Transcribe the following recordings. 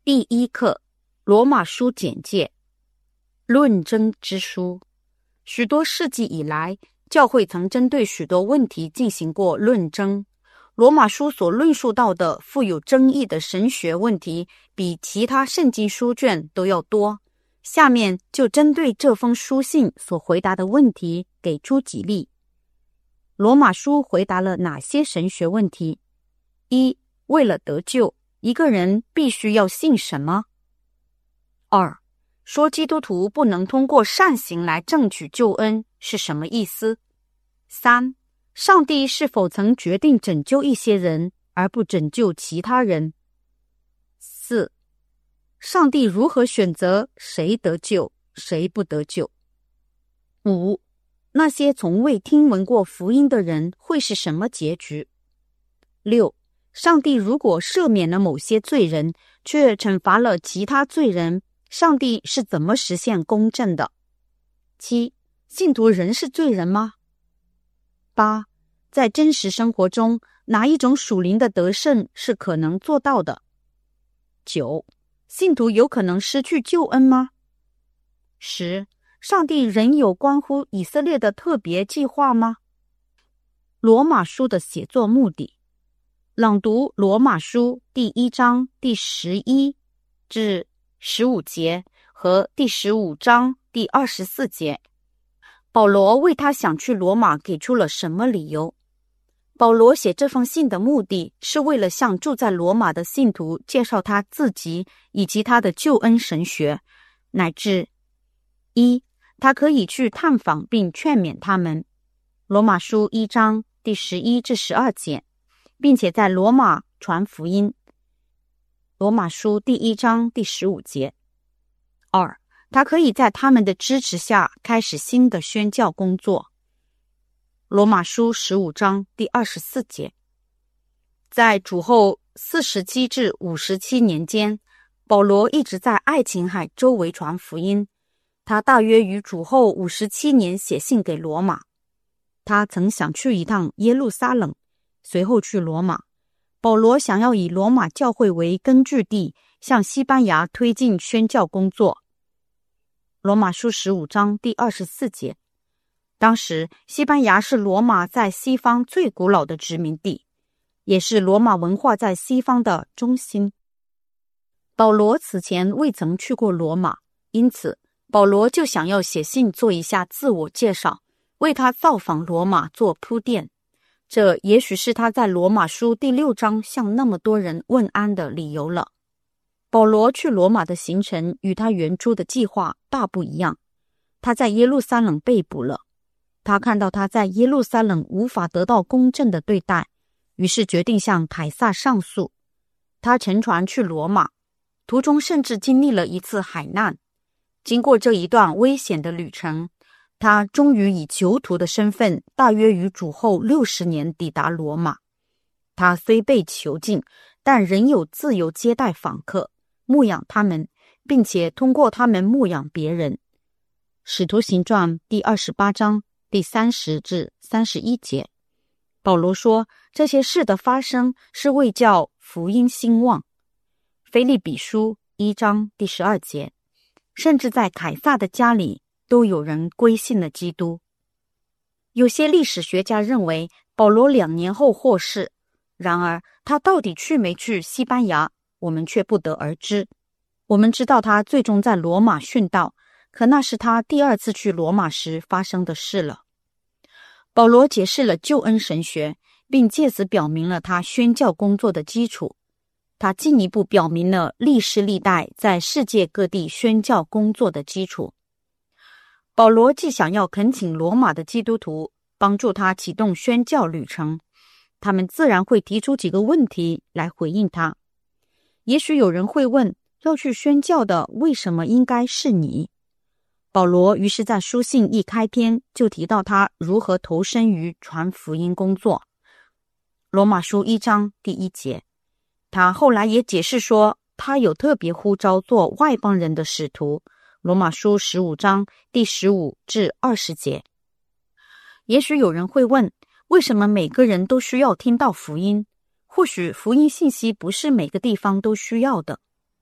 第一课，罗马书简介。论争之书。许多世纪以来，教会曾针对许多问题进行过论争。罗马书所论述到的富有争议的神学问题，比其他圣经书卷都要多。下面就针对这封书信所回答的问题，给出几例。罗马书回答了哪些神学问题？一、为了得救，一个人必须要信什么？二、说基督徒不能通过善行来挣取救恩是什么意思？三、上帝是否曾决定拯救一些人而不拯救其他人？四、上帝如何选择谁得救，谁不得救？五、那些从未听闻过福音的人会是什么结局？六、上帝如果赦免了某些罪人，却惩罚了其他罪人，上帝是怎么实现公正的？七、信徒仍是罪人吗？八、在真实生活中，哪一种属灵的得胜是可能做到的？九、信徒有可能失去救恩吗？十、上帝仍有关乎以色列的特别计划吗？罗马书的写作目的。朗读罗马书第1章第11至15节和第15章第24节。保罗为他想去罗马给出了什么理由？保罗写这封信的目的是为了向住在罗马的信徒介绍他自己以及他的救恩神学，乃至一、他可以去探访并劝勉他们。罗马书1章第11至12节。并且在罗马传福音。罗马书第1章第15节。二、他可以在他们的支持下开始新的宣教工作。罗马书15章第24节。在主后47至57年间，保罗一直在爱琴海周围传福音。他大约于主后57年写信给罗马。他曾想去一趟耶路撒冷，随后去罗马。保罗想要以罗马教会为根据地，向西班牙推进宣教工作。罗马书15章第24节。当时西班牙是罗马在西方最古老的殖民地，也是罗马文化在西方的中心。保罗此前未曾去过罗马，因此保罗就想要写信做一下自我介绍，为他造访罗马做铺垫。这也许是他在罗马书第6章向那么多人问安的理由了。保罗去罗马的行程与他原初的计划大不一样。他在耶路撒冷被捕了。他看到他在耶路撒冷无法得到公正的对待，于是决定向凯撒上诉。他乘船去罗马，途中甚至经历了一次海难。经过这一段危险的旅程，他终于以囚徒的身份，大约于主后60年抵达罗马。他虽被囚禁，但仍有自由接待访客，牧养他们，并且通过他们牧养别人。使徒行传第28章第30至31节。保罗说，这些事的发生是为叫福音兴旺。腓立比书1章第12节。甚至在凯撒的家里都有人归信了基督。有些历史学家认为保罗2年后获释，然而他到底去没去西班牙，我们却不得而知。我们知道他最终在罗马殉道，可那是他第2次去罗马时发生的事了。保罗解释了救恩神学，并借此表明了他宣教工作的基础。他进一步表明了历世历代在世界各地宣教工作的基础。保罗既想要恳请罗马的基督徒帮助他启动宣教旅程，他们自然会提出几个问题来回应他。也许有人会问，要去宣教的为什么应该是你？保罗于是在书信一开篇就提到他如何投身于传福音工作。罗马书1章第1节。他后来也解释说，他有特别呼召做外邦人的使徒。罗马书15章第15至20节。也许有人会问，为什么每个人都需要听到福音？或许福音信息不是每个地方都需要的。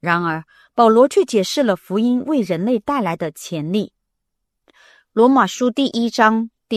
然而，保罗却解释了福音为人类带来的潜力。罗马书第1章第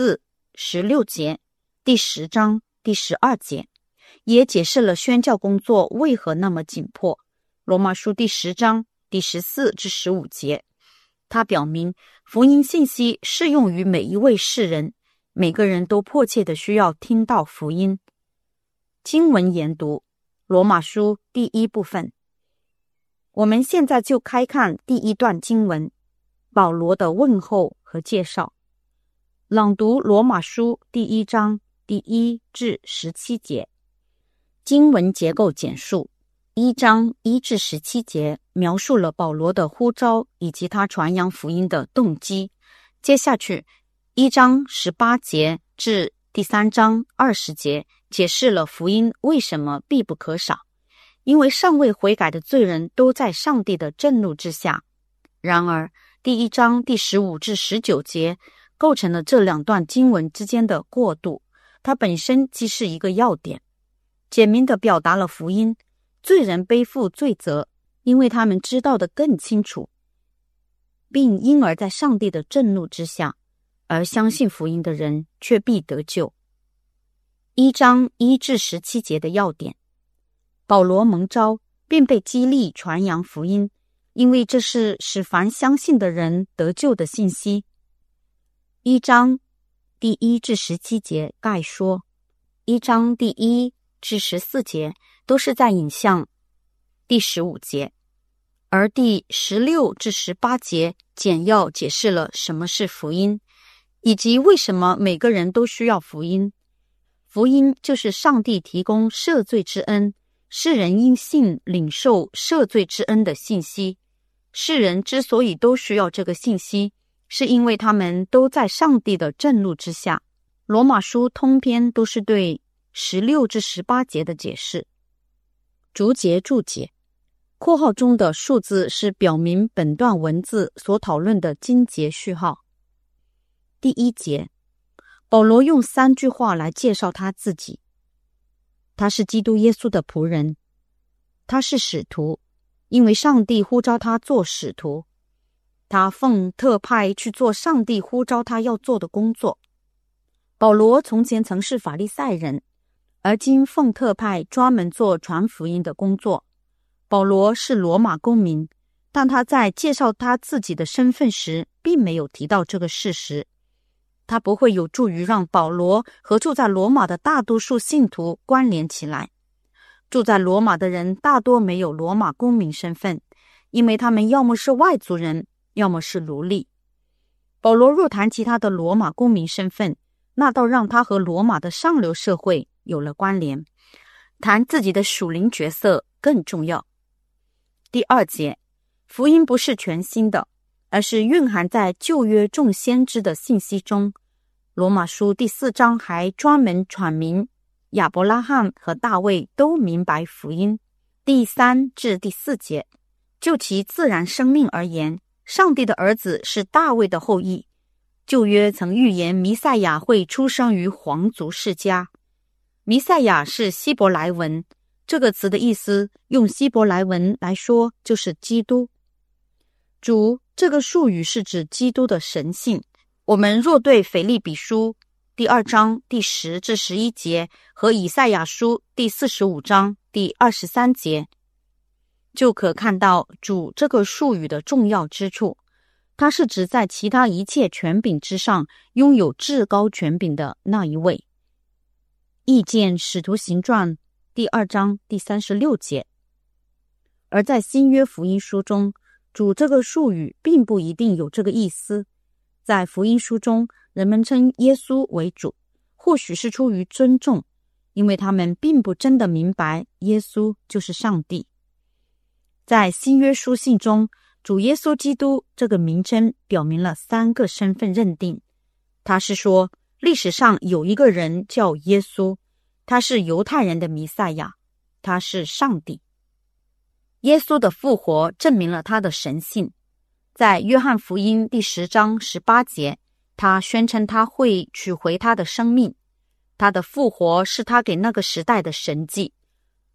14、16节，第10章第12节，也解释了宣教工作为何那么紧迫。罗马书第10章第14至15节，它表明福音信息适用于每一位世人，每个人都迫切的需要听到福音。经文研读，罗马书第1部分。我们现在就开看第1段经文，保罗的问候和介绍。朗读罗马书第1章第1至17节。经文结构简述。1章1至17节描述了保罗的呼召以及他传扬福音的动机。接下去1章18节至第3章20节解释了福音为什么必不可少，因为尚未悔改的罪人都在上帝的震怒之下。然而第1章第15至19节构成了这两段经文之间的过渡，它本身既是一个要点，简明地表达了福音罪人背负罪责，因为他们知道得更清楚，并因而在上帝的震怒之下，而相信福音的人却必得救。1章1至17节的要点，保罗蒙召并被激励传扬福音，因为这是使凡相信的人得救的信息。1章第1至17节概说，1章第1至14节都是在引向第15节，而第16至18节简要解释了什么是福音，以及为什么每个人都需要福音。福音就是上帝提供赦罪之恩，世人因信领受赦罪之恩的信息。世人之所以都需要这个信息，是因为他们都在上帝的震怒之下。罗马书通篇都是对16至18节的解释。逐节注解，括号中的数字是表明本段文字所讨论的经节序号。第1节，保罗用3句话来介绍他自己。他是基督耶稣的仆人，他是使徒，因为上帝呼召他做使徒，他奉特派去做上帝呼召他要做的工作。保罗从前曾是法利赛人，而今奉特派专门做传福音的工作。保罗是罗马公民，但他在介绍他自己的身份时并没有提到这个事实。他不会有助于让保罗和住在罗马的大多数信徒关联起来。住在罗马的人大多没有罗马公民身份，因为他们要么是外族人，要么是奴隶。保罗若谈其他的罗马公民身份，那倒让他和罗马的上流社会有了关联。谈自己的属灵角色更重要。第2节，福音不是全新的，而是蕴含在旧约众先知的信息中。罗马书第4章还专门阐明亚伯拉罕和大卫都明白福音。第3至第4节，就其自然生命而言，上帝的儿子是大卫的后裔。旧约曾预言弥赛亚会出生于皇族世家。弥赛亚是希伯来文，这个词的意思用希伯来文来说就是基督。主这个术语是指基督的神性。我们若对腓立比书第2章第10至11节和以赛亚书第45章第23节，就可看到主这个术语的重要之处。它是指在其他一切权柄之上拥有至高权柄的那一位。意见使徒行传第2章第36节。而在新约福音书中，主这个术语并不一定有这个意思。在福音书中，人们称耶稣为主，或许是出于尊重，因为他们并不真的明白耶稣就是上帝。在新约书信中，主耶稣基督这个名称表明了3个身份认定。他是说，历史上有一个人叫耶稣，他是犹太人的弥赛亚，他是上帝。耶稣的复活证明了他的神性。在约翰福音第10章18节，他宣称他会取回他的生命。他的复活是他给那个时代的神迹。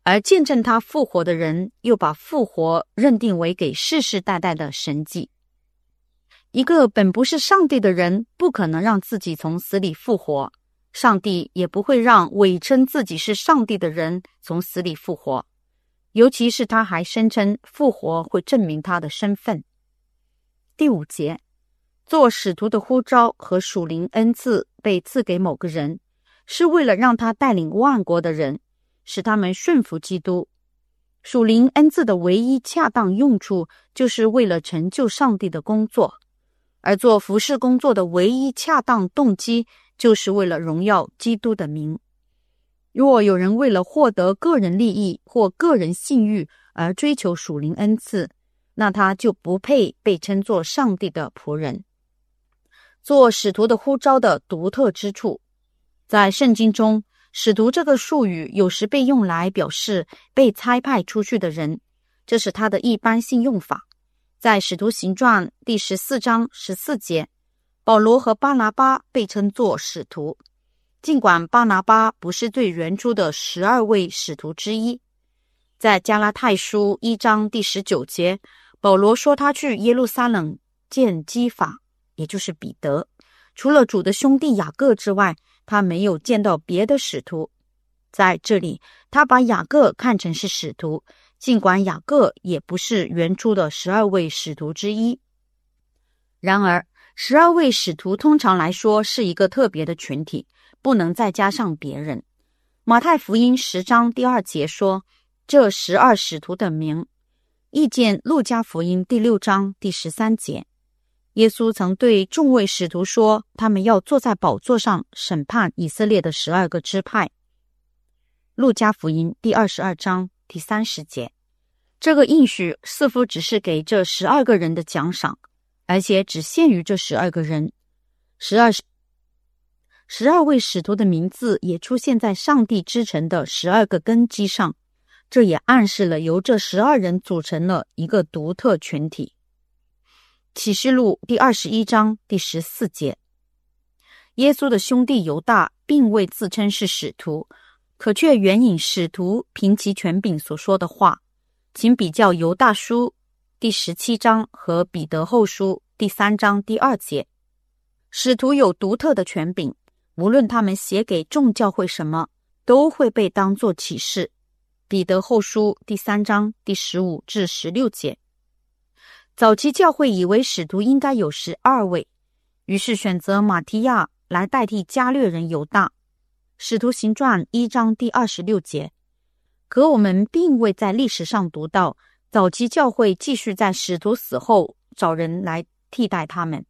而见证他复活的人又把复活认定为给世世代代的神迹。一个本不是上帝的人不可能让自己从死里复活，上帝也不会让伪称自己是上帝的人从死里复活，尤其是他还声称复活会证明他的身份。第5节，做使徒的呼召和属灵恩赐被赐给某个人，是为了让他带领万国的人，使他们顺服基督。属灵恩赐的唯一恰当用处，就是为了成就上帝的工作，而做服事工作的唯一恰当动机，就是为了荣耀基督的名。若有人为了获得个人利益或个人信誉而追求属灵恩赐，那他就不配被称作上帝的仆人。做使徒的呼召的独特之处，在圣经中，使徒这个术语有时被用来表示被差派出去的人，这是它的一般性用法。在使徒行传第14章14节，保罗和巴拿巴被称作使徒，尽管巴拿巴不是最原初的12位使徒之一。在加拉太书1章第19节，保罗说他去耶路撒冷见基法，也就是彼得，除了主的兄弟雅各之外，他没有见到别的使徒。在这里，他把雅各看成是使徒，尽管雅各也不是原初的12位使徒之一。然而，12位使徒通常来说是一个特别的群体，不能再加上别人。马太福音10章第2节说，这12使徒的名，意见路加福音第6章第13节。耶稣曾对众位使徒说，他们要坐在宝座上审判以色列的12个支派。路加福音第22章第30节。这个应许似乎只是给这12个人的奖赏，而且只限于这12个人。12位使徒的名字也出现在上帝之城的12个根基上，这也暗示了由这12人组成了一个独特群体。启示录第21章第14节，耶稣的兄弟犹大并未自称是使徒，可却援引使徒凭其权柄所说的话。请比较犹大书第17章和彼得后书第3章第2节。使徒有独特的权柄，无论他们写给众教会什么，都会被当作启示。彼得后书第3章第15至16节。早期教会以为使徒应该有12位，于是选择马提亚来代替加略人犹大。使徒行传1章第26节。可我们并未在历史上读到早期教会继续在使徒死后找人来替代他们。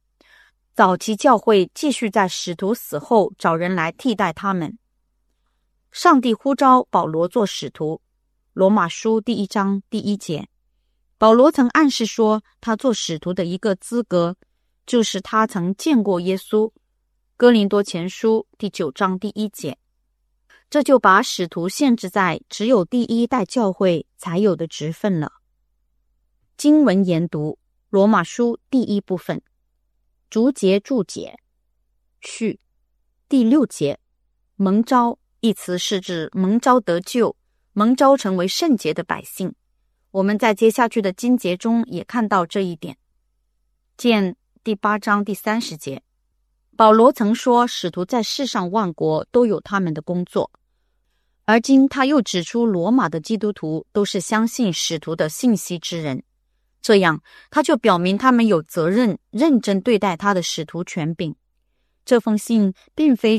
上帝呼召保罗做使徒，罗马书第1章第1节。保罗曾暗示说，他做使徒的一个资格，就是他曾见过耶稣，哥林多前书第9章第1节。这就把使徒限制在只有第一代教会才有的职分了。经文研读，罗马书第1部分，逐节注解。序。第6节，蒙召一词是指蒙召得救，蒙召成为圣洁的百姓。我们在接下去的经节中也看到这一点。见第8章第30节。保罗曾说，使徒在世上万国都有他们的工作，而今他又指出罗马的基督徒都是相信使徒的信息之人，这样他就表明他们有责任认真对待他的使徒权柄。这封信并非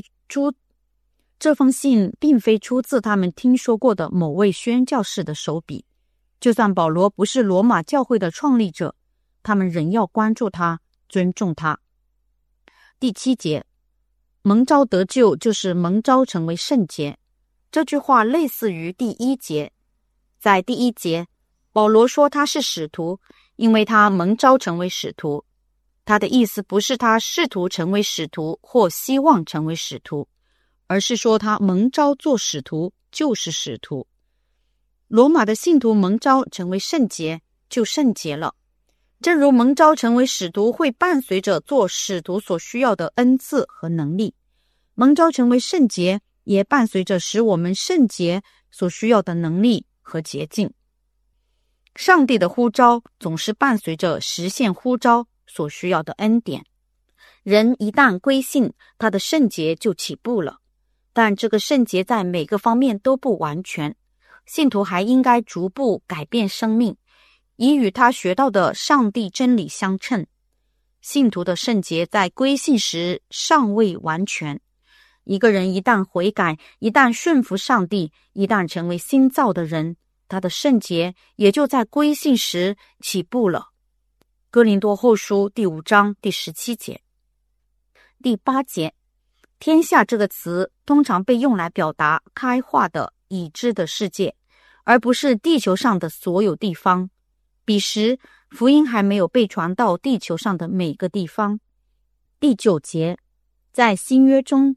出自他们听说过的某位宣教士的手笔，就算保罗不是罗马教会的创立者，他们仍要关注他，尊重他。第7节，蒙召得救就是蒙召成为圣洁。这句话类似于第1节。在第1节，保罗说他是使徒，因为他蒙召成为使徒。他的意思不是他试图成为使徒或希望成为使徒，而是说他蒙召做使徒就是使徒。罗马的信徒蒙召成为圣洁，就圣洁了。正如蒙召成为使徒会伴随着做使徒所需要的恩赐和能力，蒙召成为圣洁也伴随着使我们圣洁所需要的能力和捷径。上帝的呼召总是伴随着实现呼召所需要的恩典。人一旦归信，他的圣洁就起步了，但这个圣洁在每个方面都不完全，信徒还应该逐步改变生命，以与他学到的上帝真理相称。信徒的圣洁在归信时尚未完全。一个人一旦悔改，一旦顺服上帝，一旦成为新造的人，他的圣洁也就在归信时起步了。哥林多后书第5章第17节。第8节，天下这个词通常被用来表达开化的已知的世界，而不是地球上的所有地方。彼时福音还没有被传到地球上的每个地方。第9节，在新约中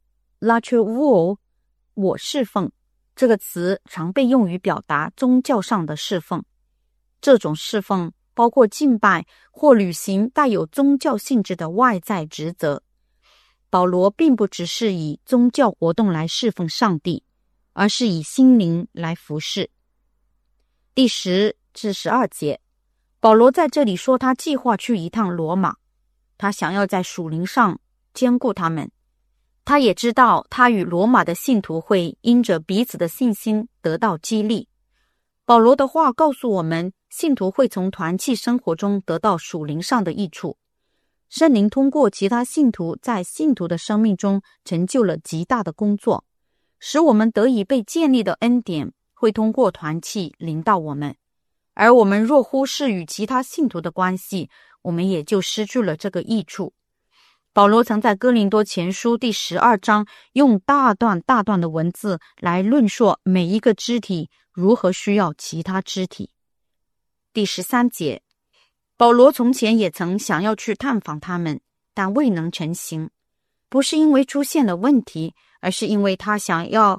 Latreuo 我侍奉这个词常被用于表达宗教上的侍奉。这种侍奉包括敬拜或履行带有宗教性质的外在职责。保罗并不只是以宗教活动来侍奉上帝，而是以心灵来服侍。第10至12节，保罗在这里说他计划去一趟罗马，他想要在属灵上兼顾他们。他也知道他与罗马的信徒会因着彼此的信心得到激励。保罗的话告诉我们，信徒会从团契生活中得到属灵上的益处。圣灵通过其他信徒在信徒的生命中成就了极大的工作，使我们得以被建立的恩典会通过团契临到我们。而我们若忽视与其他信徒的关系，我们也就失去了这个益处。保罗曾在哥林多前书第12章用大段大段的文字来论述每一个肢体如何需要其他肢体。第13节，保罗从前也曾想要去探访他们，但未能成行，不是因为出现了问题，而是因为他想要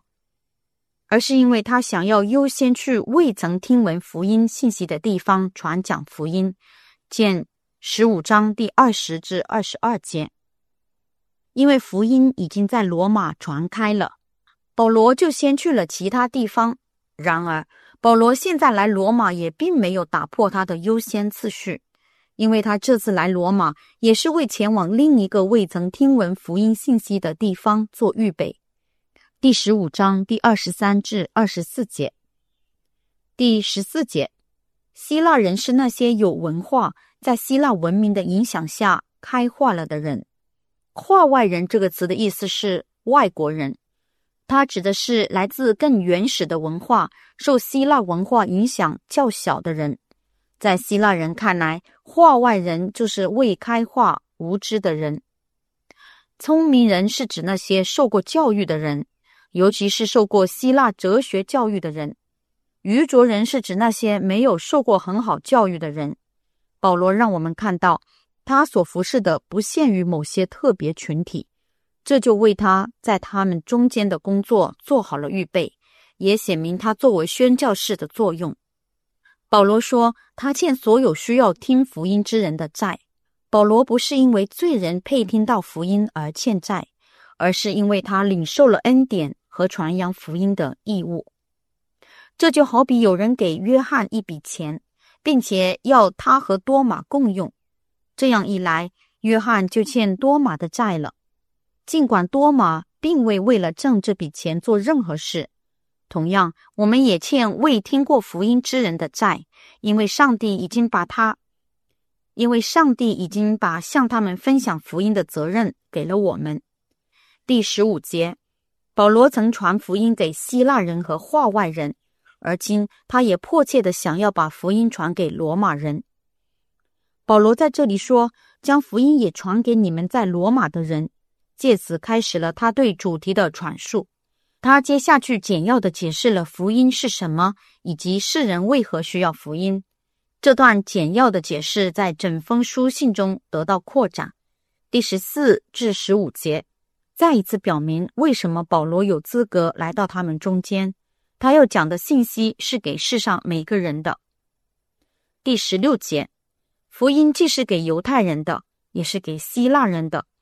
优先去未曾听闻福音信息的地方传讲福音，见15章第20至22节。因为福音已经在罗马传开了，保罗就先去了其他地方。然而保罗现在来罗马也并没有打破他的优先次序，因为他这次来罗马也是为前往另一个未曾听闻福音信息的地方做预备。第15章第23至24节。第14节，希腊人是那些有文化，在希腊文明的影响下开化了的人。化外人这个词的意思是外国人，它指的是来自更原始的文化，受希腊文化影响较小的人。在希腊人看来，化外人就是未开化无知的人。聪明人是指那些受过教育的人，尤其是受过希腊哲学教育的人。愚拙人是指那些没有受过很好教育的人。保罗让我们看到他所服侍的不限于某些特别群体，这就为他在他们中间的工作做好了预备，也显明他作为宣教士的作用。保罗说他欠所有需要听福音之人的债。保罗不是因为罪人配听到福音而欠债，而是因为他领受了恩典和传扬福音的义务。这就好比有人给约翰一笔钱，并且要他和多马共用，这样一来，约翰就欠多马的债了，尽管多马并未为了挣这笔钱做任何事。同样，我们也欠未听过福音之人的债，因为上帝已经把向他们分享福音的责任给了我们。第15节，保罗曾传福音给希腊人和化外人，而今他也迫切地想要把福音传给罗马人。保罗在这里说，将福音也传给你们在罗马的人，借此开始了他对主题的阐述。他接下去简要地解释了福音是什么，以及世人为何需要福音。这段简要的解释在整封书信中得到扩展。第14至15节再一次表明为什么保罗有资格来到他们中间，他要讲的信息是给世上每个人的。第16节，福音既是给犹太人的，也是给希腊人的。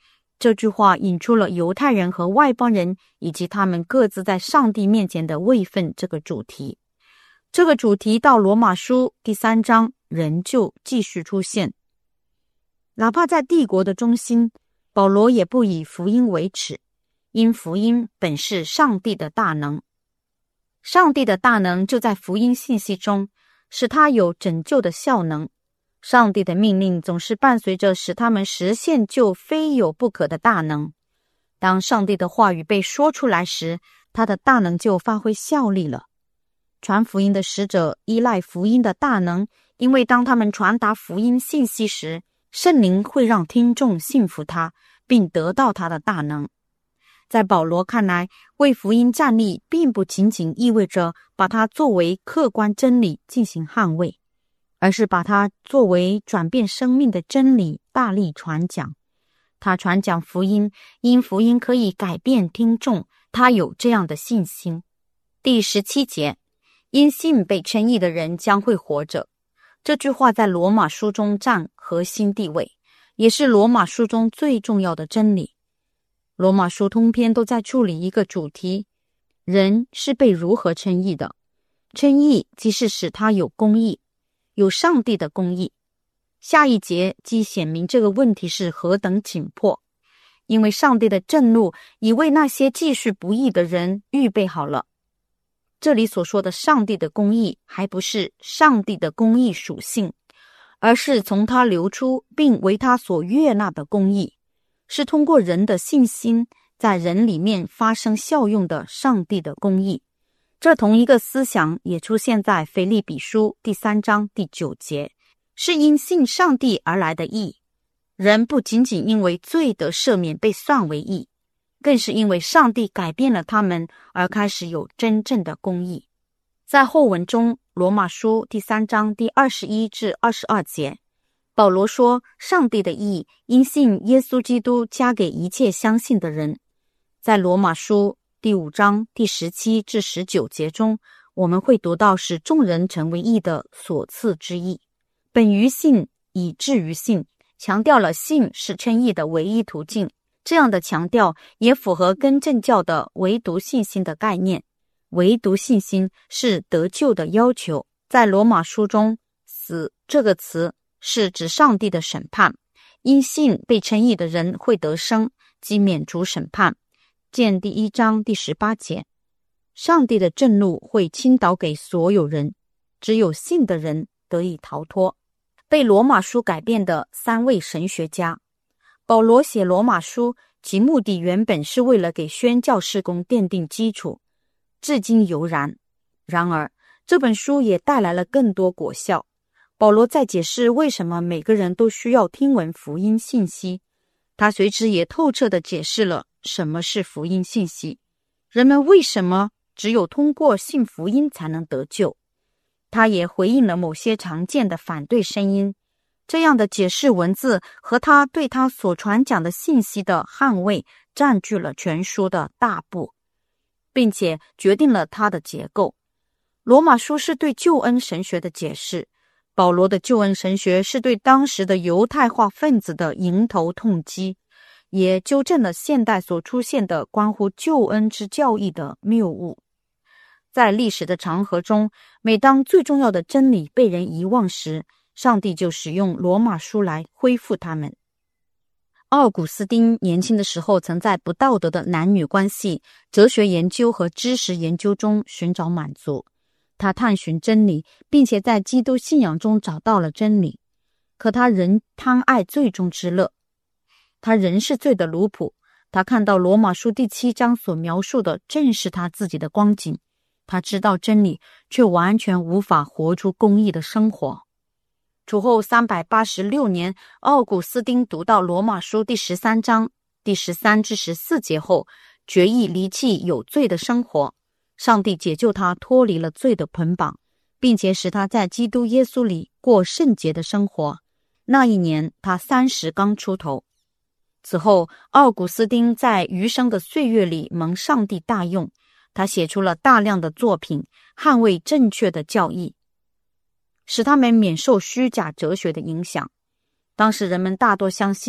这句话引出了犹太人和外邦人以及他们各自在上帝面前的位分这个主题。这个主题到罗马书第3章仍旧继续出现。哪怕在帝国的中心，保罗也不以福音为耻，因福音本是上帝的大能。上帝的大能就在福音信息中，使他有拯救的效能。上帝的命令总是伴随着使他们实现就非有不可的大能。当上帝的话语被说出来时，他的大能就发挥效力了。传福音的使者依赖福音的大能，因为当他们传达福音信息时，圣灵会让听众信服他，并得到他的大能。在保罗看来，为福音站立并不仅仅意味着把它作为客观真理进行捍卫，而是把它作为转变生命的真理大力传讲。他传讲福音，因福音可以改变听众，他有这样的信心。第17节，因信被称义的人将会活着。这句话在罗马书中占核心地位，也是罗马书中最重要的真理。罗马书通篇都在处理一个主题：人是被如何称义的。称义即是使他有公义，有上帝的公义。下一节即显明这个问题是何等紧迫，因为上帝的震怒已为那些继续不义的人预备好了。这里所说的上帝的公义，还不是上帝的公义属性，而是从他流出并为他所悦纳的公义，是通过人的信心在人里面发生效用的上帝的公义。这同一个思想也出现在腓立比书第3章第9节，是因信上帝而来的义。人不仅仅因为罪得赦免被算为义，更是因为上帝改变了他们而开始有真正的公义。在后文中，罗马书第3章第21至22节，保罗说上帝的义因信耶稣基督加给一切相信的人。在罗马书第5章第17至19节中，我们会读到使众人成为义的所赐之义。本于信，以至于信，强调了信是称义的唯一途径。这样的强调也符合更正教的唯独信心的概念。唯独信心是得救的要求。在罗马书中，死这个词是指上帝的审判，因信被称义的人会得生，即免除审判。见第1章第18节。上帝的震怒会倾倒给所有人，只有信的人得以逃脱。被罗马书改变的3位神学家。保罗写罗马书，其目的原本是为了给宣教事工奠定基础，至今犹然。然而，这本书也带来了更多果效。保罗在解释为什么每个人都需要听闻福音信息，他随之也透彻地解释了什么是福音信息，人们为什么只有通过信福音才能得救。他也回应了某些常见的反对声音。这样的解释文字和他对他所传讲的信息的捍卫占据了全书的大部，并且决定了它的结构。罗马书是对救恩神学的解释，保罗的救恩神学是对当时的犹太化分子的迎头痛击，也纠正了现代所出现的关乎救恩之教义的谬误。在历史的长河中，每当最重要的真理被人遗忘时，上帝就使用罗马书来恢复他们。奥古斯丁年轻的时候曾在不道德的男女关系、哲学研究和知识研究中寻找满足。他探寻真理，并且在基督信仰中找到了真理。可他仍贪爱罪中之乐。他仍是罪的奴仆。他看到罗马书第7章所描述的正是他自己的光景。他知道真理，却完全无法活出公义的生活。主后386年，奥古斯丁读到罗马书第13章第13至14节后，决意离弃有罪的生活。上帝解救他脱离了罪的捆绑，并且使他在基督耶稣里过圣洁的生活。那一年他30刚出头。此后，奥古斯丁在余生的岁月里蒙上帝大用，他写出了大量的作品，捍卫正确的教义，使他们免受虚假哲学的影响。当时人们大多相信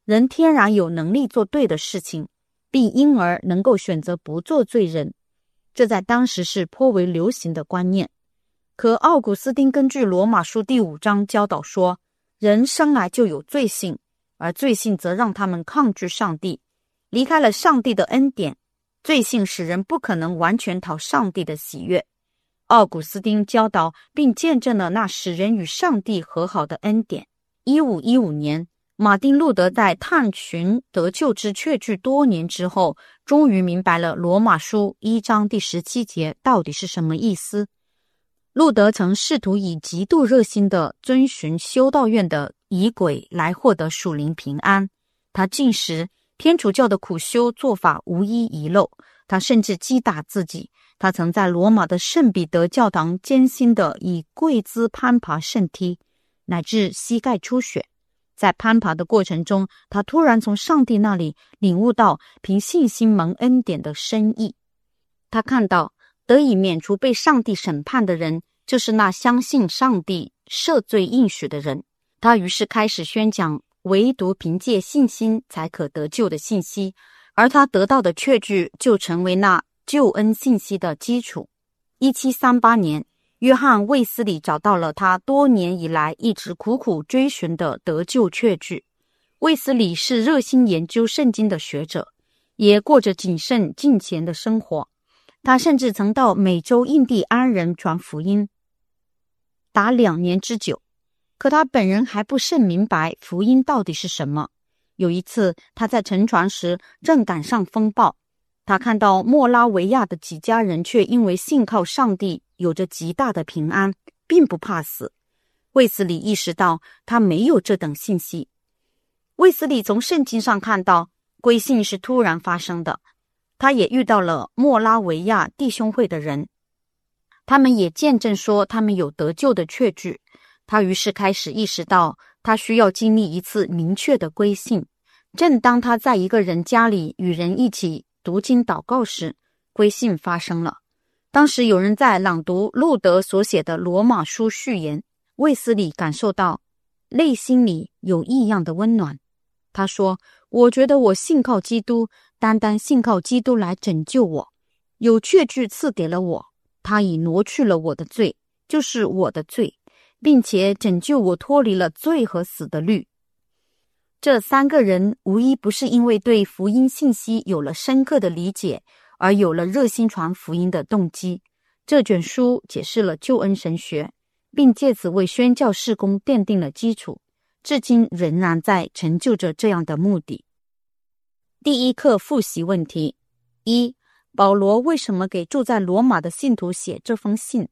人天然有能力做对的事情，并因而能够选择不做罪人，这在当时是颇为流行的观念。可奥古斯丁根据罗马书第5章教导说，人生来就有罪性，而罪性则让他们抗拒上帝，离开了上帝的恩典，罪性使人不可能完全讨上帝的喜悦。奥古斯丁教导并见证了那使人与上帝和好的恩典。1515年，马丁路德在探寻得救之确据多年之后，终于明白了罗马书1章第17节到底是什么意思。路德曾试图以极度热心地遵循修道院的仪轨来获得属灵平安。他禁食，天主教的苦修做法无一遗漏。他甚至击打自己。他曾在罗马的圣彼得教堂艰辛地以跪姿攀爬圣梯，乃至膝盖出血。在攀爬的过程中，他突然从上帝那里领悟到凭信心蒙恩典的深意。他看到得以免除被上帝审判的人，就是那相信上帝赦罪应许的人。他于是开始宣讲唯独凭借信心才可得救的信息，而他得到的确据就成为那救恩信息的基础。1738年，约翰·卫斯理找到了他多年以来一直苦苦追寻的得救确据。卫斯理是热心研究圣经的学者，也过着谨慎敬虔的生活。他甚至曾到美洲印第安人传福音达2年之久，可他本人还不甚明白福音到底是什么。有一次，他在乘船时正赶上风暴，他看到莫拉维亚的几家人却因为信靠上帝有着极大的平安，并不怕死。卫斯理意识到他没有这等信息。卫斯理从圣经上看到归信是突然发生的，他也遇到了莫拉维亚弟兄会的人，他们也见证说他们有得救的确据。他于是开始意识到他需要经历一次明确的归信。正当他在一个人家里与人一起读经祷告时，归信发生了。当时有人在朗读路德所写的罗马书序言，卫斯理感受到内心里有异样的温暖。他说，我觉得我信靠基督，单单信靠基督来拯救我，有确据赐给了我，他已挪去了我的罪，就是我的罪，并且拯救我脱离了罪和死的律。这3个人无一不是因为对福音信息有了深刻的理解，而有了热心传福音的动机。这卷书解释了救恩神学，并借此为宣教事工奠定了基础，至今仍然在成就着这样的目的。第一课复习问题： 1. 保罗为什么给住在罗马的信徒写这封信？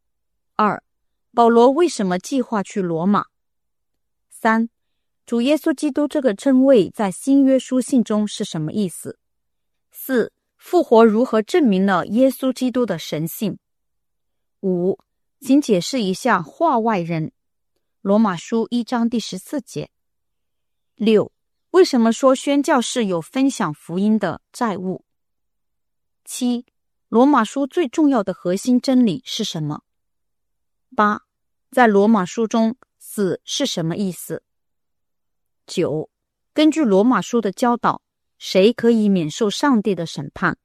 2. 保罗为什么计划去罗马？ 3. 主耶稣基督这个称谓在新约书信中是什么意思？ 4. 复活如何证明了耶稣基督的神性？ 5. 请解释一下化外人，罗马书1章第14节。 6. 为什么说宣教士有分享福音的债务？ 7. 罗马书最重要的核心真理是什么？ 8. 在罗马书中，死是什么意思？9. 根据罗马书的教导，谁可以免受上帝的审判？